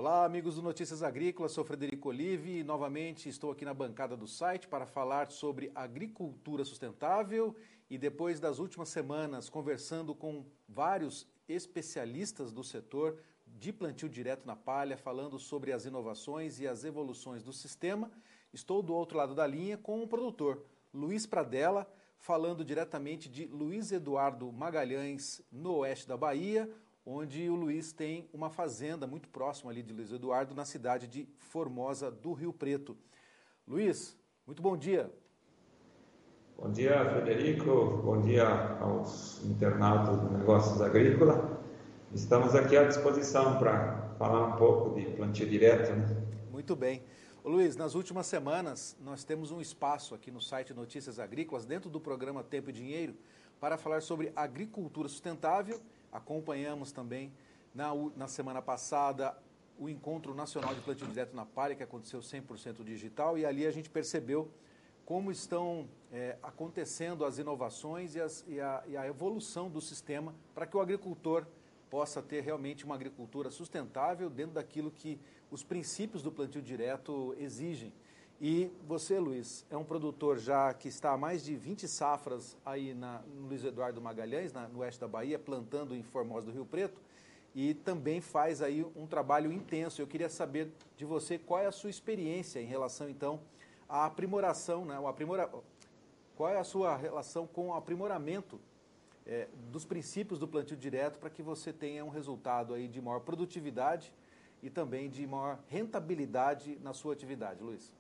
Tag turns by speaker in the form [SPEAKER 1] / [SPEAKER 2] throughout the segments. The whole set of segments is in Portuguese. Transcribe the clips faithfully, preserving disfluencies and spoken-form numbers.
[SPEAKER 1] Olá, amigos do Notícias Agrícolas, sou Frederico Olive e novamente estou aqui na bancada do site para falar sobre agricultura sustentável e depois das últimas semanas conversando com vários especialistas do setor de plantio direto na palha, falando sobre as inovações e as evoluções do sistema, estou do outro lado da linha com o produtor Luiz Pradella, falando diretamente de Luiz Eduardo Magalhães, no oeste da Bahia, onde o Luiz tem uma fazenda muito próxima ali de Luiz Eduardo, na cidade de Formosa do Rio Preto. Luiz, muito bom dia.
[SPEAKER 2] Bom dia, Frederico. Bom dia aos internautas do Negócios Agrícolas. Estamos aqui à disposição para falar um pouco de plantio direto, né?
[SPEAKER 1] Muito bem. Ô, Luiz, nas últimas semanas nós temos um espaço aqui no site Notícias Agrícolas, dentro do programa Tempo e Dinheiro, para falar sobre agricultura sustentável. Acompanhamos também na, na semana passada o Encontro Nacional de Plantio Direto na Palha, que aconteceu cem por cento digital, e ali a gente percebeu como estão é, acontecendo as inovações e, as, e, a, e a evolução do sistema para que o agricultor possa ter realmente uma agricultura sustentável dentro daquilo que os princípios do plantio direto exigem. E você, Luiz, é um produtor já que está há mais de vinte safras aí na, no Luiz Eduardo Magalhães, na, no oeste da Bahia, plantando em Formosa do Rio Preto, e também faz aí um trabalho intenso. Eu queria saber de você qual é a sua experiência em relação, então, à aprimoração, né? O aprimora... Qual é a sua relação com o aprimoramento é, dos princípios do plantio direto para que você tenha um resultado aí de maior produtividade e também de maior rentabilidade na sua atividade, Luiz?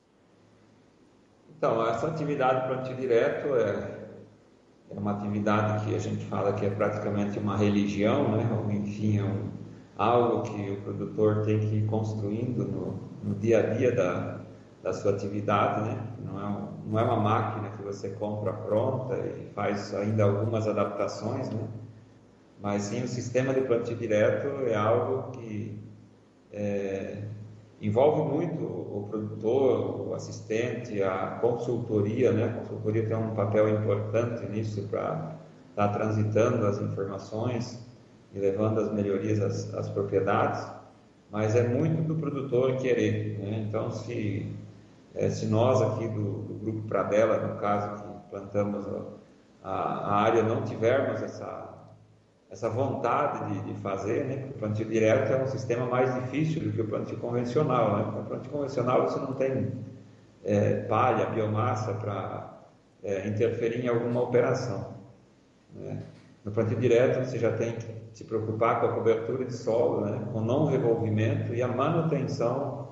[SPEAKER 2] Então, essa atividade plantio direto é, é uma atividade que a gente fala que é praticamente uma religião, né? Ou, enfim, é um, algo que o produtor tem que ir construindo no, no dia a dia da, da sua atividade, né? Não é, um, não é uma máquina que você compra pronta e faz ainda algumas adaptações, né? Mas sim, o sistema de plantio direto é algo que é, envolve muito o produtor, o assistente, a consultoria, né? A consultoria tem um papel importante nisso para estar tá transitando as informações e levando as melhorias às, às propriedades, mas é muito do produtor querer, né? Então, se, é, se nós aqui do, do Grupo Pradella, no caso, que plantamos a, a área, não tivermos essa essa vontade de, de fazer, né? Porque o plantio direto é um sistema mais difícil do que o plantio convencional, né? Porque o plantio convencional você não tem é, palha, biomassa para é, interferir em alguma operação, né? No plantio direto você já tem que se preocupar com a cobertura de solo, né? Com o não revolvimento e a manutenção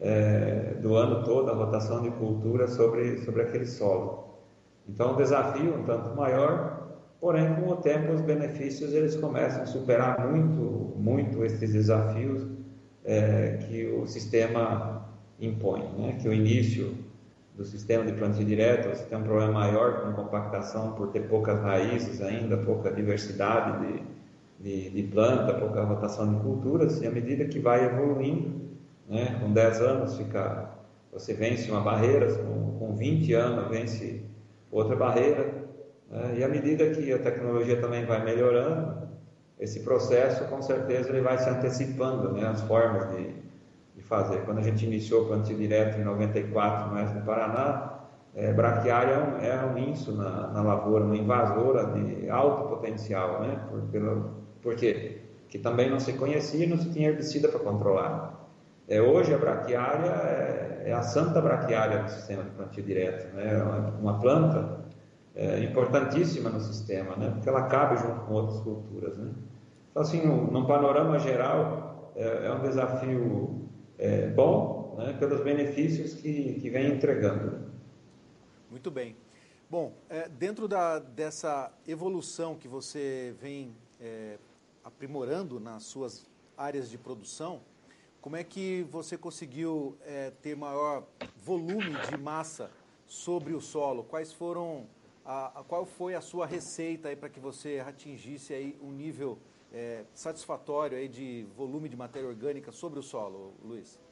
[SPEAKER 2] é, do ano todo, a rotação de cultura sobre, sobre aquele solo. Então o desafio é um tanto maior. Porém, com o tempo, os benefícios eles começam a superar muito, muito esses desafios é, que o sistema impõe, né? Que o início do sistema de plantio direto, você tem um problema maior com compactação por ter poucas raízes ainda, pouca diversidade de, de, de planta, pouca rotação de culturas, e à medida que vai evoluindo, né? Com dez anos fica, você vence uma barreira, com, com vinte anos vence outra barreira. E à medida que a tecnologia também vai melhorando, esse processo, com certeza, ele vai se antecipando, né, as formas de, de fazer. Quando a gente iniciou o plantio direto em noventa e quatro, no oeste do Paraná, é, braquiária é um, é um inso na, na lavoura, uma invasora de alto potencial, né, por, pelo, por quê? Que também não se conhecia e não se tinha herbicida para controlar. É, hoje a braquiária é, é a santa braquiária do sistema de plantio direto, né, uma, uma planta É, importantíssima no sistema, né? Porque ela cabe junto com outras culturas, né? Então, assim, no, num panorama geral, é, é um desafio é, bom, né? Pelos benefícios que, que vem entregando.
[SPEAKER 1] Muito bem. Bom, é, dentro da, dessa evolução que você vem é, aprimorando nas suas áreas de produção, como é que você conseguiu é, ter maior volume de massa sobre o solo? Quais foram A, a, qual foi a sua receita aí para que você atingisse aí um nível é, satisfatório aí de volume de matéria orgânica sobre o solo, Luiz?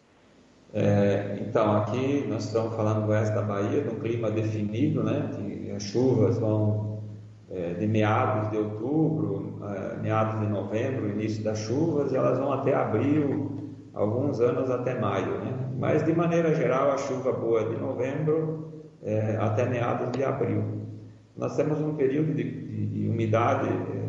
[SPEAKER 2] É, então, aqui nós estamos falando do oeste da Bahia, de um clima definido, né? Que as chuvas vão é, de meados de outubro, é, meados de novembro, início das chuvas, e elas vão até abril, alguns anos até maio, né? Mas de maneira geral a chuva boa de novembro é, até meados de abril. Nós temos um período de, de, de umidade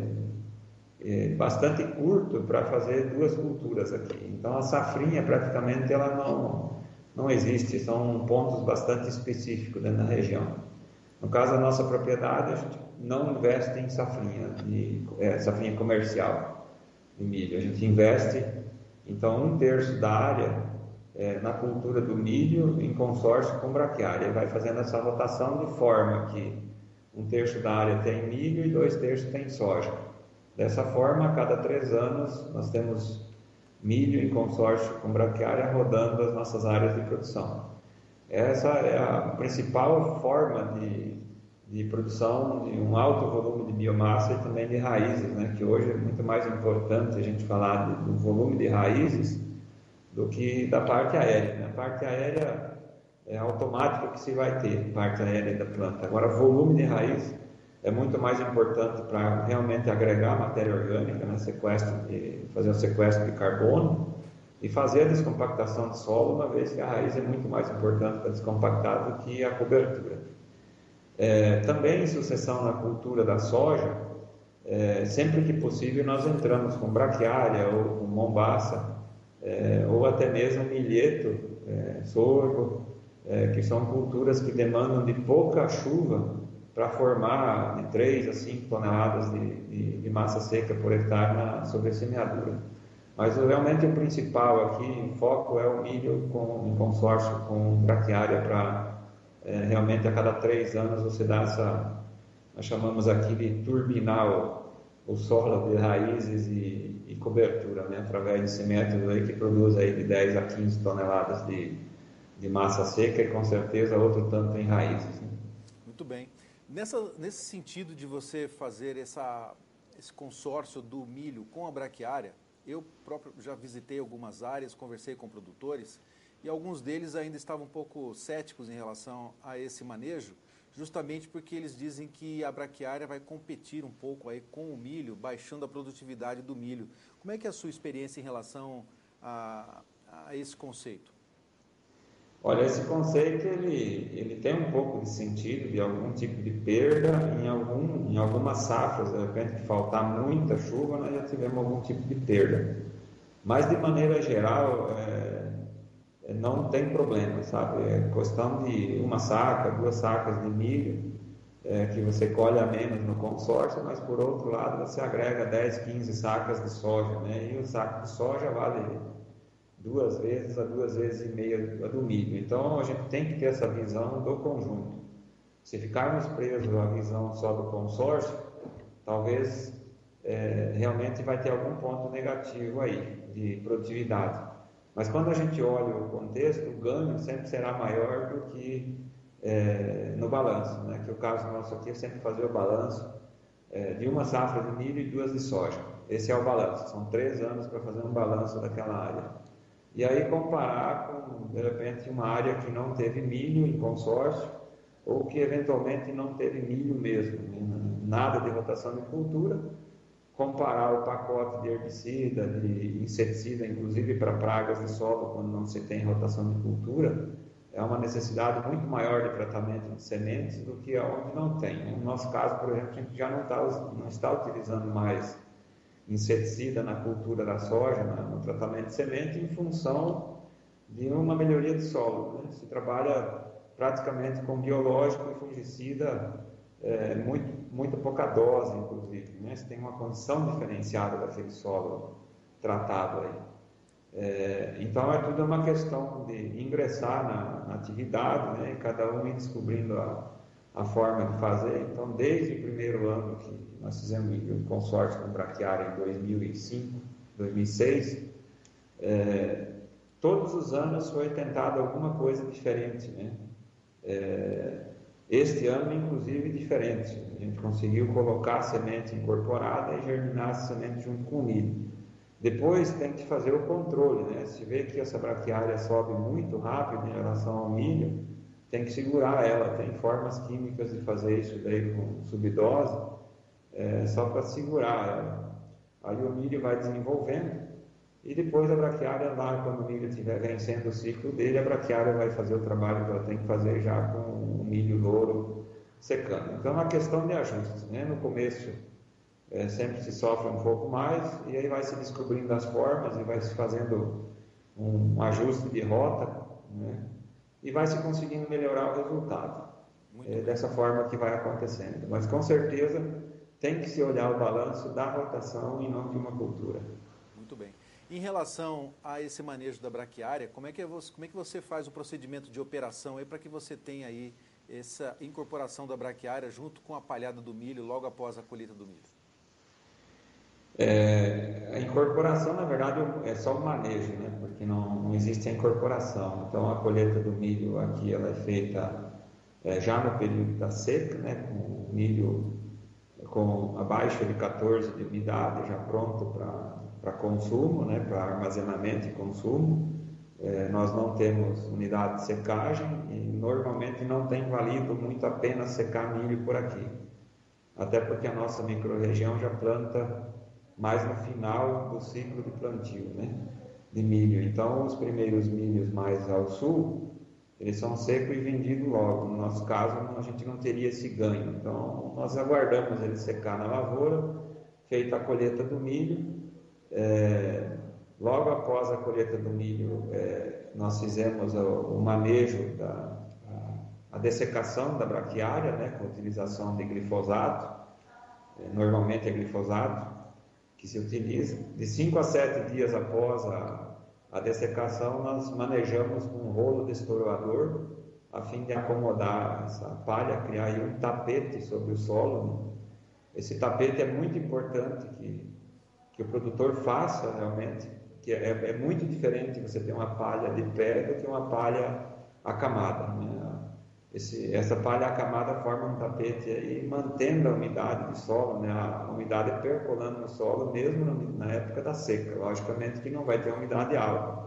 [SPEAKER 2] é, é, bastante curto para fazer duas culturas aqui. Então a safrinha praticamente ela não, não existe, são pontos bastante específicos dentro da região. No caso da nossa propriedade, a gente não investe em safrinha, de, é, safrinha comercial de milho. A gente investe, então, um terço da área é, na cultura do milho em consórcio com braquiária. Vai fazendo essa rotação de forma que um terço da área tem milho e dois terços tem soja. Dessa forma, a cada três anos, nós temos milho em consórcio com braquiária rodando as nossas áreas de produção. Essa é a principal forma de, de produção de um alto volume de biomassa e também de raízes, né? Que hoje é muito mais importante a gente falar do, do volume de raízes do que da parte aérea, né? A parte aérea é automático que se vai ter, parte aérea da planta. Agora, volume de raiz é muito mais importante para realmente agregar matéria orgânica, né? Sequestro de, fazer o sequestro de carbono e fazer a descompactação de solo, uma vez que a raiz é muito mais importante para descompactar do que a cobertura. É, também em sucessão na cultura da soja, é, sempre que possível nós entramos com braquiária ou com mombaça, é, ou até mesmo milheto, é, sorgo, é, que são culturas que demandam de pouca chuva para formar de três a cinco toneladas de, de, de massa seca por hectare na sobressemeadura. Mas realmente o principal aqui, o foco é o milho com, em consórcio com braquiária para é, realmente a cada três anos você dá essa, nós chamamos aqui de turbinar o, o solo de raízes e, e cobertura, né? Através desse método aí que produz aí de dez a quinze toneladas de, de massa seca e com certeza outro tanto em raízes. Né?
[SPEAKER 1] Muito bem. Nessa, nesse sentido de você fazer essa, esse consórcio do milho com a braquiária, eu próprio já visitei algumas áreas, conversei com produtores e alguns deles ainda estavam um pouco céticos em relação a esse manejo, justamente porque eles dizem que a braquiária vai competir um pouco aí com o milho, baixando a produtividade do milho. Como é que é a sua experiência em relação a, a esse conceito?
[SPEAKER 2] Olha, esse conceito ele, ele tem um pouco de sentido, de algum tipo de perda em, algum, em algumas safras, de repente que faltar muita chuva, nós já tivemos algum tipo de perda. Mas de maneira geral, é, não tem problema, sabe? É questão de uma saca, duas sacas de milho, é, que você colhe a menos no consórcio, mas por outro lado você agrega dez, quinze sacas de soja, né? E o saco de soja vale duas vezes a duas vezes e meia a do milho. Então a gente tem que ter essa visão do conjunto. Se ficarmos presos à visão só do consórcio, talvez é, realmente vai ter algum ponto negativo aí de produtividade. Mas quando a gente olha o contexto, o ganho sempre será maior do que é, no balanço, né? Que o caso nosso aqui é sempre fazer o balanço é, de uma safra de milho e duas de soja. Esse é o balanço. São três anos para fazer um balanço daquela área. E aí comparar com, de repente, uma área que não teve milho em consórcio ou que eventualmente não teve milho mesmo, nada de rotação de cultura, comparar o pacote de herbicida, de inseticida, inclusive para pragas de solo, quando não se tem rotação de cultura, é uma necessidade muito maior de tratamento de sementes do que onde não tem. No nosso caso, por exemplo, a gente já não está, não está utilizando mais inseticida na cultura da soja, no tratamento de semente, em função de uma melhoria de solo. Né? Se trabalha praticamente com biológico e fungicida, é, muito, muito pouca dose, inclusive. Né? Você tem uma condição diferenciada daquele solo tratado aí. É, então, é tudo uma questão de ingressar na, na atividade, né? E cada um ir descobrindo a, a forma de fazer. Então, desde o primeiro ano que nós fizemos o consórcio com braquiária em dois mil e cinco, dois mil e seis, é, todos os anos foi tentado alguma coisa diferente, né? É, este ano, inclusive, diferente. A gente conseguiu colocar a semente incorporada e germinar a semente junto com o milho. Depois tem que fazer o controle, né? Se vê que essa braquiária sobe muito rápido em relação ao milho, tem que segurar ela. Tem formas químicas de fazer isso daí com subdose, é, só para segurar ela. Aí o milho vai desenvolvendo e depois a braquiária lá, quando o milho estiver vencendo o ciclo dele, a braquiária vai fazer o trabalho que ela tem que fazer já com o milho louro secando. Então é uma questão de ajustes, né? No começo é, sempre se sofre um pouco mais, e aí vai se descobrindo as formas e vai se fazendo um ajuste de rota, né? E vai se conseguindo melhorar o resultado. É dessa forma que vai acontecendo. Mas com certeza tem que se olhar o balanço da rotação e não de uma cultura.
[SPEAKER 1] Muito bem. Em relação a esse manejo da braquiária, como é que você, como é que você faz o procedimento de operação aí para que você tenha aí essa incorporação da braquiária junto com a palhada do milho logo após a colheita do milho?
[SPEAKER 2] É, a incorporação, na verdade, é só o manejo, né? Porque não, não existe a incorporação. Então, a colheita do milho aqui ela é feita é, já no período da seca, né? Com o milho com abaixo de quatorze de umidade, já pronto para consumo, né? Para armazenamento e consumo. É, nós não temos unidade de secagem e normalmente não tem valido muito a pena secar milho por aqui. Até porque a nossa microrregião já planta mais no final do ciclo de plantio, né, de milho. Então, os primeiros milhos mais ao sul, eles são secos e vendidos logo. No nosso caso, a gente não teria esse ganho. Então, nós aguardamos ele secar na lavoura, feita a colheita do milho. É, logo após a colheita do milho, é, nós fizemos o, o manejo, da, a, a dessecação da braquiária, né, com a utilização de glifosato. É, normalmente é glifosato que se utiliza. De cinco a sete dias após a, a dessecação, nós manejamos um rolo destoroador a fim de acomodar essa palha, criar aí um tapete sobre o solo, né? Esse tapete é muito importante que, que o produtor faça realmente, que é, é muito diferente você ter uma palha de pé do que uma palha acamada, né? Esse, essa palha acamada forma um tapete aí, mantendo a umidade do solo, né? A umidade percolando no solo, mesmo na época da seca. Logicamente que não vai ter umidade alta.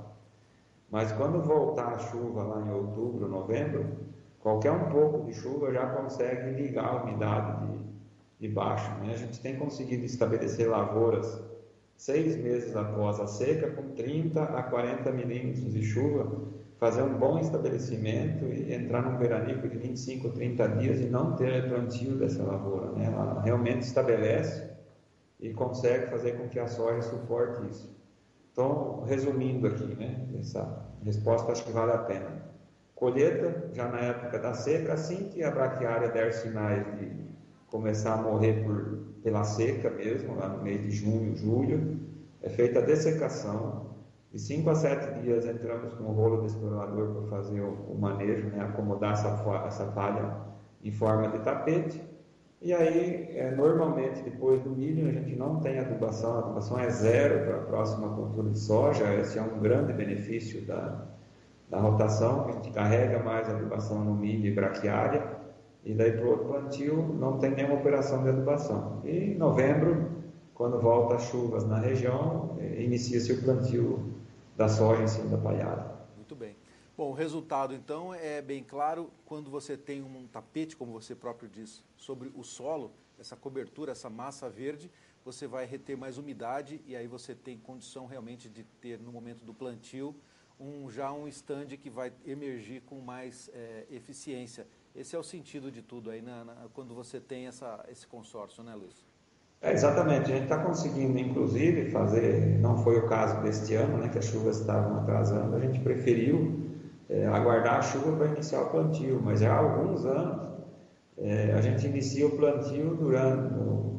[SPEAKER 2] Mas quando voltar a chuva lá em outubro, novembro, qualquer um pouco de chuva já consegue ligar a umidade de, de baixo, né? A gente tem conseguido estabelecer lavouras seis meses após a seca, com trinta a quarenta milímetros de chuva, fazer um bom estabelecimento e entrar num veranico de vinte e cinco, trinta dias e não ter plantio dessa lavoura, né? Ela realmente estabelece e consegue fazer com que a soja suporte isso. Então, resumindo aqui, né, essa resposta acho que vale a pena. Colheita, já na época da seca, assim que a braquiária der sinais de começar a morrer por, pela seca mesmo, lá no mês de junho, julho, é feita a dessecação. De cinco a sete dias entramos com o rolo destoroador para fazer o, o manejo, né, acomodar essa, essa palha em forma de tapete. E aí, é, normalmente, depois do milho, a gente não tem adubação, a adubação é zero para a próxima cultura de soja. Esse é um grande benefício da, da rotação, a gente carrega mais adubação no milho e braquiária, e daí para o outro plantio não tem nenhuma operação de adubação. E em novembro, quando volta as chuvas na região, inicia-se o plantio da soja em cima da palhada.
[SPEAKER 1] Muito bem. Bom, o resultado então é bem claro, quando você tem um tapete, como você próprio disse, sobre o solo, essa cobertura, essa massa verde, você vai reter mais umidade e aí você tem condição realmente de ter no momento do plantio um, já um stand que vai emergir com mais é, eficiência. Esse é o sentido de tudo aí na, na, quando você tem essa, esse consórcio, né, Luiz?
[SPEAKER 2] É, exatamente, a gente está conseguindo inclusive fazer, não foi o caso deste ano, né, que as chuvas estavam atrasando, a gente preferiu é, aguardar a chuva para iniciar o plantio, mas já há alguns anos é, a gente inicia o plantio durante, no,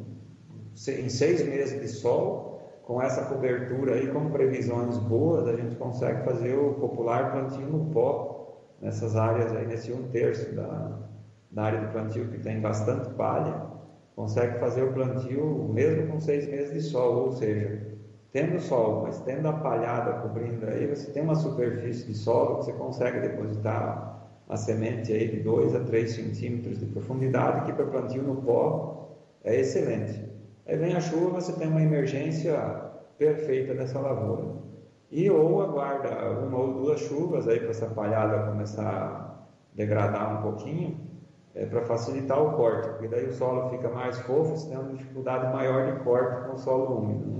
[SPEAKER 2] em seis meses de sol, com essa cobertura aí, com previsões boas, a gente consegue fazer o popular plantio no pó, nessas áreas aí, nesse um terço da, da área de plantio que tem bastante palha, consegue fazer o plantio mesmo com seis meses de sol, ou seja, tendo sol, mas tendo a palhada cobrindo aí, você tem uma superfície de solo que você consegue depositar a semente aí de dois a três centímetros de profundidade, que para plantio no pó é excelente. Aí vem a chuva, você tem uma emergência perfeita dessa lavoura. E ou aguarda uma ou duas chuvas aí para essa palhada começar a degradar um pouquinho, é, para facilitar o corte, porque daí o solo fica mais fofo, você tem uma dificuldade maior de corte com o solo úmido, né?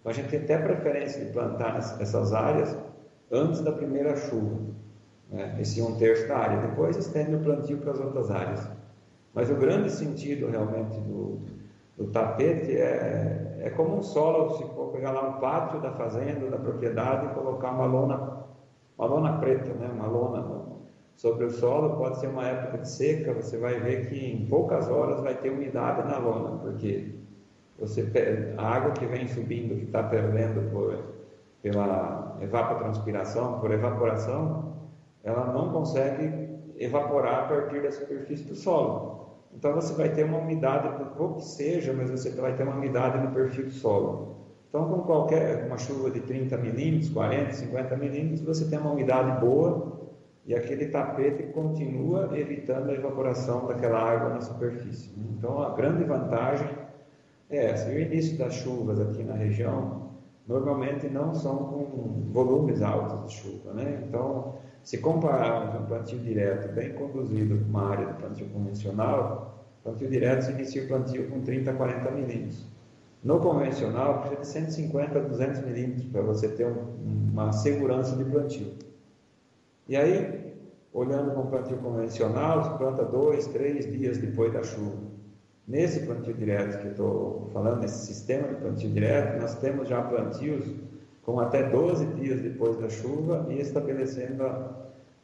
[SPEAKER 2] Então a gente tem até preferência de plantar essas áreas antes da primeira chuva, né? Esse um terço da área. Depois estende o plantio para as outras áreas. Mas o grande sentido realmente do, do tapete é, é como um solo, se for pegar lá um pátio da fazenda, da propriedade, e colocar uma lona, uma lona preta, né? Uma lona sobre o solo. Pode ser uma época de seca, você vai ver que em poucas horas vai ter umidade na lona, porque você, a água que vem subindo, que está perdendo por, pela evapotranspiração, por evaporação, ela não consegue evaporar a partir da superfície do solo. Então você vai ter uma umidade, por pouco que seja, mas você vai ter uma umidade no perfil do solo. Então, com qualquer uma chuva de trinta milímetros, quarenta, cinquenta milímetros, você tem uma umidade boa e aquele tapete continua evitando a evaporação daquela água na superfície. Então, a grande vantagem é essa. E o início das chuvas aqui na região normalmente não são com volumes altos de chuva, né? Então, se compararmos um plantio direto bem conduzido com uma área de plantio convencional, plantio direto se inicia o plantio com trinta, quarenta milímetros. No convencional, precisa de cento e cinquenta a duzentos milímetros para você ter um, uma segurança de plantio. E aí, olhando com o plantio convencional, se planta dois, três dias depois da chuva. Nesse plantio direto que eu estou falando, nesse sistema de plantio direto, nós temos já plantios com até doze dias depois da chuva e estabelecendo a,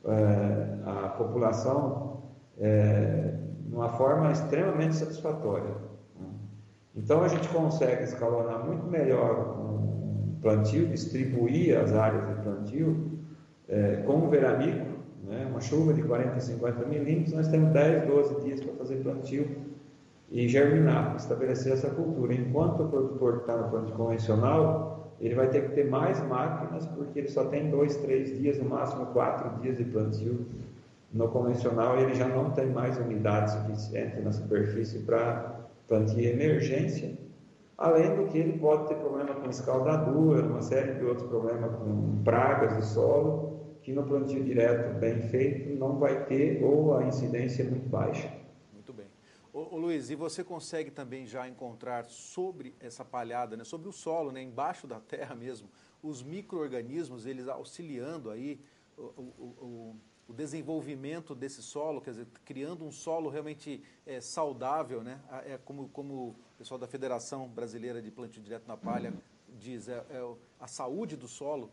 [SPEAKER 2] a população é, de uma forma extremamente satisfatória. Então a gente consegue escalonar muito melhor um plantio, distribuir as áreas de plantio é, com o veranico, né? Uma chuva de quarenta, cinquenta milímetros, nós temos dez, doze dias para fazer plantio e germinar, estabelecer essa cultura. Enquanto o produtor que está no plantio convencional, ele vai ter que ter mais máquinas, porque ele só tem dois, três dias, no máximo quatro dias de plantio. No convencional, ele já não tem mais umidade suficiente na superfície para plantio de emergência, além do que ele pode ter problema com escaldadura, uma série de outros problemas com pragas do solo, que no plantio direto bem feito não vai ter, ou a incidência é muito baixa.
[SPEAKER 1] Muito bem. Ô, ô Luiz, e você consegue também já encontrar sobre essa palhada, né, sobre o solo, né, embaixo da terra mesmo, os micro-organismos, eles auxiliando aí o, o, o, o desenvolvimento desse solo, quer dizer, criando um solo realmente é, saudável, né? É como, como o pessoal da Federação Brasileira de Plantio Direto na Palha diz, é, é a saúde do solo.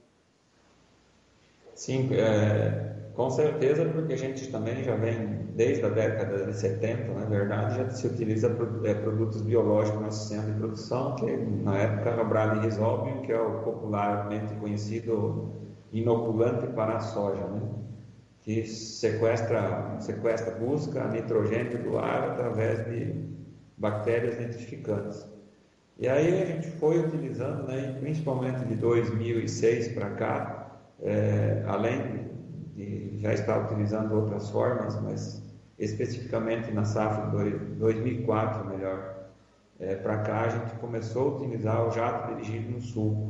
[SPEAKER 2] Sim, é, com certeza, porque a gente também já vem, desde a década de setenta, na verdade, já se utiliza é, produtos biológicos no sistema de produção, que na época era o Brale Rhizobium, que é o popularmente conhecido inoculante para a soja, né? Que sequestra, sequestra, busca nitrogênio do ar através de bactérias nitrificantes. E aí a gente foi utilizando, né, principalmente de dois mil e seis para cá, é, além de, de já estar utilizando outras formas, mas especificamente na safra de dois mil e quatro, melhor, é, para cá a gente começou a utilizar o jato dirigido no sulco.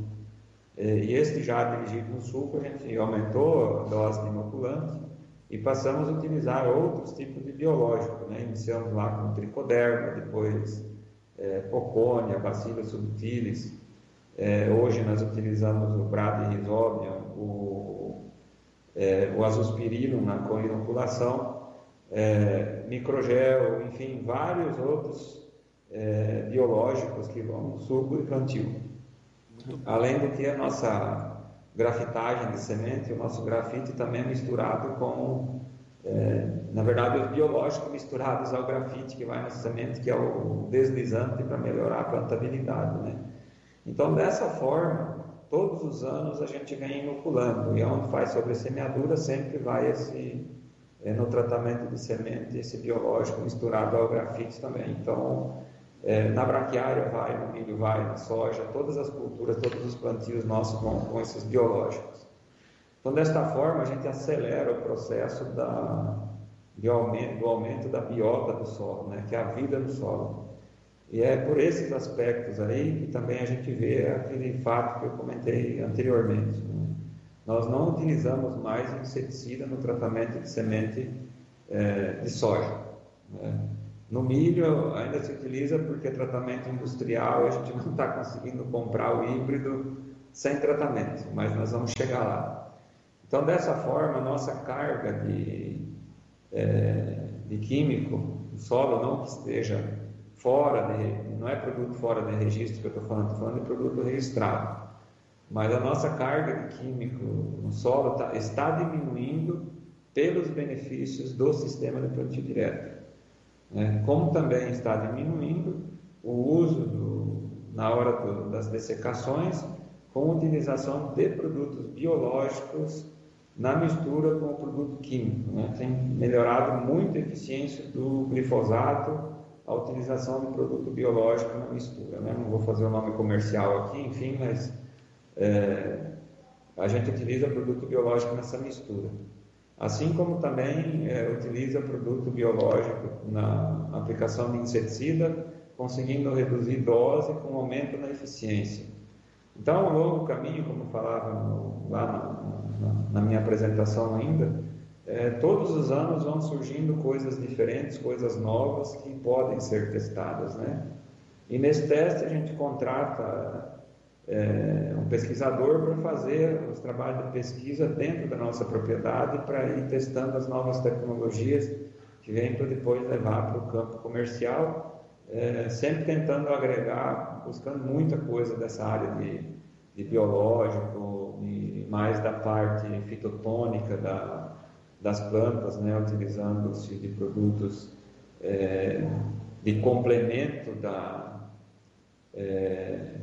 [SPEAKER 2] E este jato dirigido no sulco, a gente aumentou a dose de inoculante e passamos a utilizar outros tipos de biológicos, né? Iniciamos lá com tricoderma, depois é, pocônia, bacillus subtilis. É, hoje nós utilizamos o Brale Rhizobium, o, é, o azospirino na co-inoculação, é, microgel, enfim, vários outros é, biológicos que vão no sulco e plantio. Além do que a nossa grafitagem de semente, o nosso grafite também é misturado com, é, na verdade, os biológicos misturados ao grafite que vai na semente, que é o deslizante para melhorar a plantabilidade, né? Então, dessa forma, todos os anos a gente vem inoculando, e onde faz sobre semeadura sempre vai esse, é, no tratamento de semente, esse biológico misturado ao grafite também. Então, É, na braquiária vai, no milho vai, na soja, todas as culturas, todos os plantios nossos vão com esses biológicos. Então, desta forma, a gente acelera o processo da, de aumento, do aumento da biota do solo, né, que é a vida do solo. E é por esses aspectos aí que também a gente vê aquele fato que eu comentei anteriormente, né? Nós não utilizamos mais inseticida no tratamento de semente é, de soja, né? No milho ainda se utiliza porque é tratamento industrial e a gente não está conseguindo comprar o híbrido sem tratamento, mas nós vamos chegar lá. Então, dessa forma, a nossa carga de, é, de químico no solo, não que esteja fora, de, não é produto fora de registro que eu estou falando, estou falando de produto registrado, mas a nossa carga de químico no solo tá, está diminuindo pelos benefícios do sistema de plantio direto. Né? Como também está diminuindo o uso do, na hora do, das dessecações com utilização de produtos biológicos na mistura com o produto químico. Né? Tem melhorado muito a eficiência do glifosato, a utilização do produto biológico na mistura. Né? Não vou fazer o nome comercial aqui, enfim, mas é, a gente utiliza produto biológico nessa mistura. Assim como também é, utiliza produto biológico na aplicação de inseticida, conseguindo reduzir dose com aumento na eficiência. Então, ao longo do caminho, como falava no, lá na, na, na minha apresentação ainda, é, todos os anos vão surgindo coisas diferentes, coisas novas que podem ser testadas, né? E nesse teste a gente contrata É, um pesquisador para fazer os trabalhos de pesquisa dentro da nossa propriedade para ir testando as novas tecnologias que vêm para depois levar para o campo comercial, é, sempre tentando agregar, buscando muita coisa dessa área de, de biológico e mais da parte fitotônica da, das plantas, né, utilizando-se de produtos é, de complemento da é,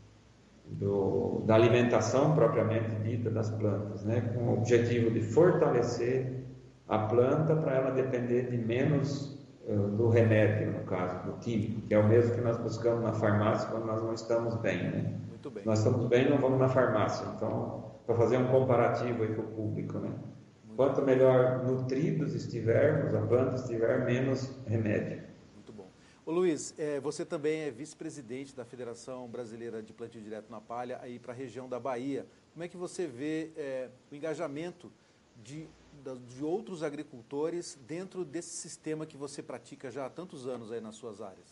[SPEAKER 2] Do, da alimentação propriamente dita das plantas, né? Com o objetivo de fortalecer a planta para ela depender de menos uh, do remédio, no caso, do químico, que é o mesmo que nós buscamos na farmácia quando nós não estamos bem, né?
[SPEAKER 1] Muito bem.
[SPEAKER 2] Nós estamos bem, não vamos na farmácia. Então, para fazer um comparativo aí com o público, né? Muito Quanto bem. melhor nutridos estivermos, a planta estiver, menos remédio.
[SPEAKER 1] Ô Luiz, é, você também é vice-presidente da Federação Brasileira de Plantio Direto na Palha, aí para a região da Bahia. Como é que você vê é, o engajamento de, de outros agricultores dentro desse sistema que você pratica já há tantos anos aí nas suas áreas?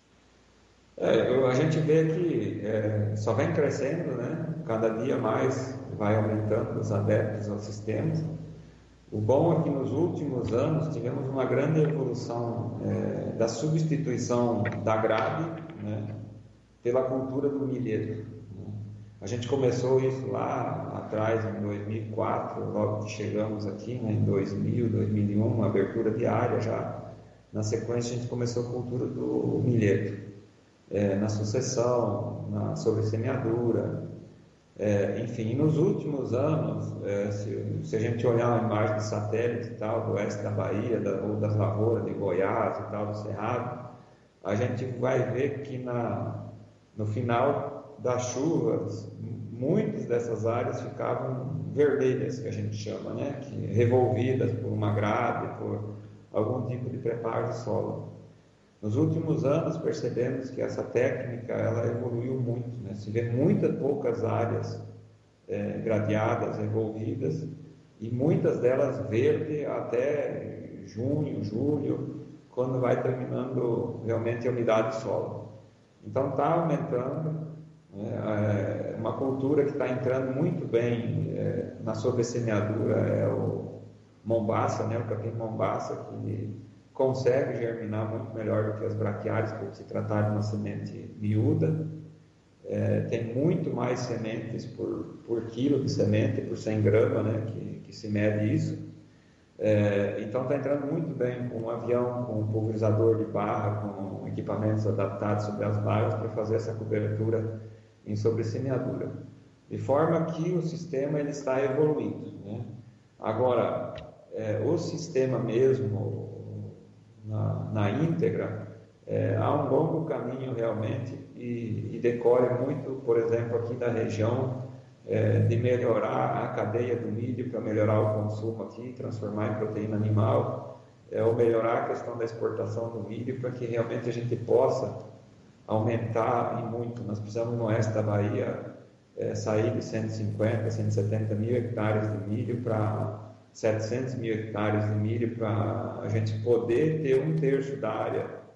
[SPEAKER 2] É, eu, a gente vê que é, só vem crescendo, né? Cada dia mais vai aumentando os adeptos ao sistema. O bom é que nos últimos anos tivemos uma grande evolução é, da substituição da grade, né, pela cultura do milheto. Né? A gente começou isso lá atrás, em dois mil e quatro, logo que chegamos aqui, né, em dois mil, dois mil e um, uma abertura de área já. Na sequência, a gente começou a cultura do milheto, é, na sucessão, na sobressemeadura. É, enfim, nos últimos anos, é, se, se a gente olhar uma imagem de satélite e tal, do oeste da Bahia, da, ou das lavouras de Goiás e tal, do Cerrado, a gente vai ver que na, no final das chuvas, muitas dessas áreas ficavam vermelhas, que a gente chama, né? Que, revolvidas por uma grade, por algum tipo de preparo de solo. Nos últimos anos percebemos que essa técnica ela evoluiu muito, né? Se vê muitas poucas áreas é, gradeadas, revolvidas, e muitas delas verde até junho, julho, quando vai terminando realmente a umidade do solo. Então está aumentando, né? É uma cultura que está entrando muito bem é, na sobressemeadura é o mombaça, né? O capim mombaça, que consegue germinar muito melhor do que as braquiárias, por se tratar de uma semente miúda. É, tem muito mais sementes por, por quilo de semente, por cem gramas, né, que, que se mede isso. É, então está entrando muito bem com um avião, com um pulverizador de barra, com equipamentos adaptados sobre as barras para fazer essa cobertura em sobressemeadura. De forma que o sistema ele está evoluindo, né? Agora, é, o sistema mesmo, Na, na íntegra, é, há um longo caminho realmente e, e decorre muito, por exemplo, aqui da região, é, de melhorar a cadeia do milho para melhorar o consumo aqui, transformar em proteína animal, é, ou melhorar a questão da exportação do milho para que realmente a gente possa aumentar e muito. Nós precisamos no oeste da Bahia é, sair de cento e cinquenta, cento e setenta mil hectares de milho para setecentos mil hectares de milho para a gente poder ter um terço da área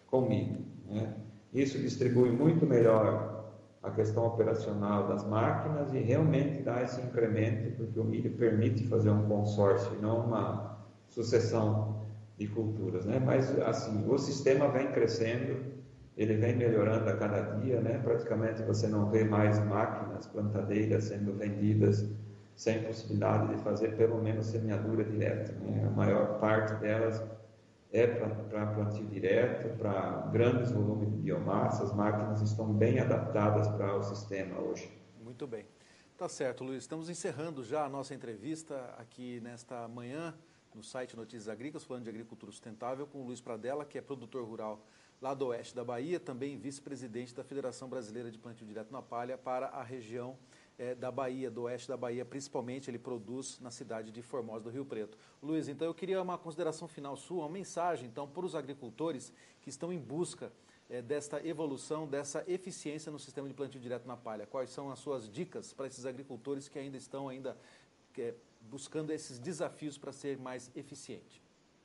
[SPEAKER 2] com milho, né? Isso distribui muito melhor a questão operacional das máquinas e realmente dá esse incremento, porque o milho permite fazer um consórcio e não uma sucessão de culturas, né? Mas assim, o sistema vem crescendo, ele vem melhorando a cada dia, né? Praticamente você não vê mais máquinas plantadeiras sendo vendidas sem possibilidade de fazer pelo menos semeadura direta, né? A maior parte delas é para plantio direto, para grandes volumes de biomassa. As máquinas estão bem adaptadas para o sistema hoje.
[SPEAKER 1] Muito bem. Tá certo, Luiz. Estamos encerrando já a nossa entrevista aqui nesta manhã no site Notícias Agrícolas, falando de agricultura sustentável, com o Luiz Pradella, que é produtor rural lá do oeste da Bahia, também vice-presidente da Federação Brasileira de Plantio Direto na Palha para a região É, da Bahia, do oeste da Bahia, principalmente, ele produz na cidade de Formosa do Rio Preto. Luiz, então eu queria uma consideração final sua, uma mensagem, então, para os agricultores que estão em busca é, desta evolução, dessa eficiência no sistema de plantio direto na palha. Quais são as suas dicas para esses agricultores que ainda estão ainda é, buscando esses desafios para ser mais eficiente?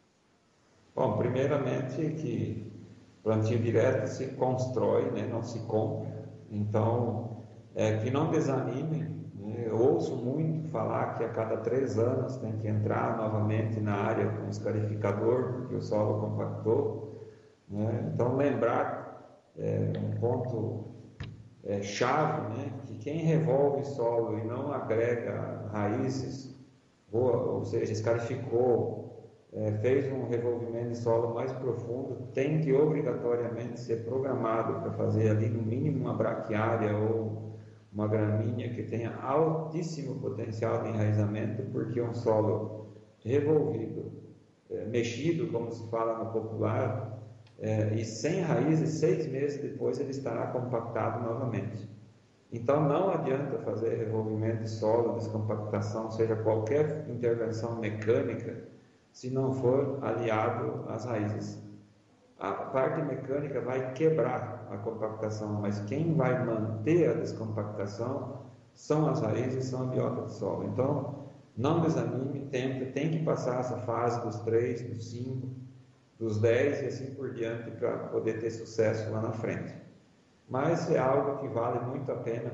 [SPEAKER 2] Bom, primeiramente que plantio direto se constrói, né, não se compra. Então, É, que não desanimem, né? Eu ouço muito falar que a cada três anos tem que entrar novamente na área com escarificador, porque o solo compactou, né? Então lembrar é, um ponto é, chave, né? Que quem revolve solo e não agrega raízes, boa, ou seja, escarificou, é, fez um revolvimento de solo mais profundo, tem que obrigatoriamente ser programado para fazer ali no mínimo uma braquiária ou uma gramínea que tenha altíssimo potencial de enraizamento, porque um solo revolvido, é, mexido, como se fala no popular, é, e sem raízes, seis meses depois ele estará compactado novamente. Então não adianta fazer revolvimento de solo, descompactação, seja qualquer intervenção mecânica, se não for aliado às raízes. A parte mecânica vai quebrar a compactação, mas quem vai manter a descompactação são as raízes, são a biota do solo. Então, não desanime, tenta, tem que passar essa fase dos três, dos cinco, dos dez e assim por diante para poder ter sucesso lá na frente. Mas é algo que vale muito a pena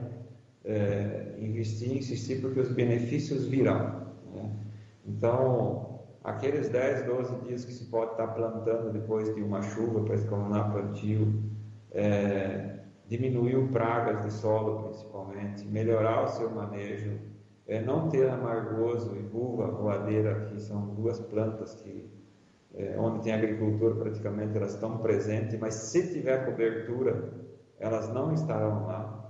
[SPEAKER 2] é, investir, insistir, porque os benefícios virão, né? Então, aqueles dez, doze dias que se pode estar plantando depois de uma chuva para escalonar plantio, é, diminuir pragas de solo principalmente, melhorar o seu manejo, é, não ter amargoso e vulva, voadeira, que são duas plantas que, é, onde tem agricultura praticamente elas estão presentes, mas se tiver cobertura, elas não estarão lá.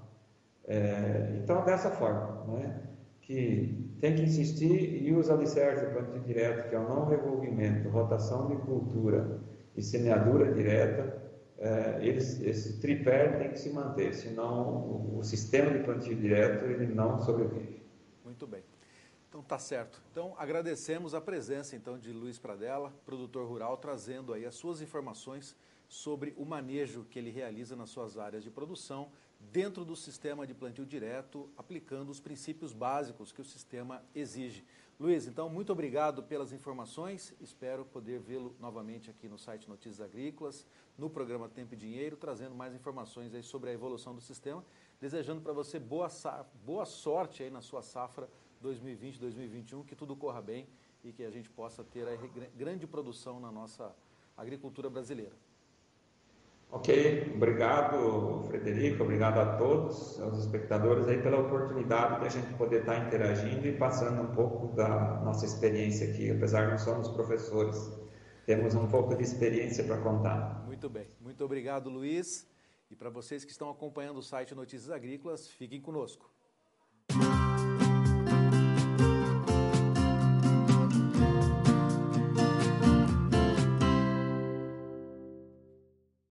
[SPEAKER 2] É, então, dessa forma, né, que tem que insistir, e os alicerces do plantio direto, que é o não revolvimento, rotação de cultura e semeadura direta, é, eles, esse tripé tem que se manter, senão o, o sistema de plantio direto ele não sobrevive.
[SPEAKER 1] Muito bem. Então tá certo. Então agradecemos a presença então de Luiz Pradella, produtor rural, trazendo aí as suas informações sobre o manejo que ele realiza nas suas áreas de produção dentro do sistema de plantio direto, aplicando os princípios básicos que o sistema exige. Luiz, então, muito obrigado pelas informações. Espero poder vê-lo novamente aqui no site Notícias Agrícolas, no programa Tempo e Dinheiro, trazendo mais informações aí sobre a evolução do sistema. Desejando para você boa, boa sorte aí na sua safra dois mil e vinte, dois mil e vinte e um, que tudo corra bem e que a gente possa ter aí grande produção na nossa agricultura brasileira.
[SPEAKER 2] Ok, obrigado, Frederico, obrigado a todos, aos espectadores aí pela oportunidade de a gente poder estar interagindo e passando um pouco da nossa experiência aqui, apesar de não somos professores, temos um pouco de experiência para contar.
[SPEAKER 1] Muito bem, muito obrigado, Luiz, e para vocês que estão acompanhando o site Notícias Agrícolas, fiquem conosco.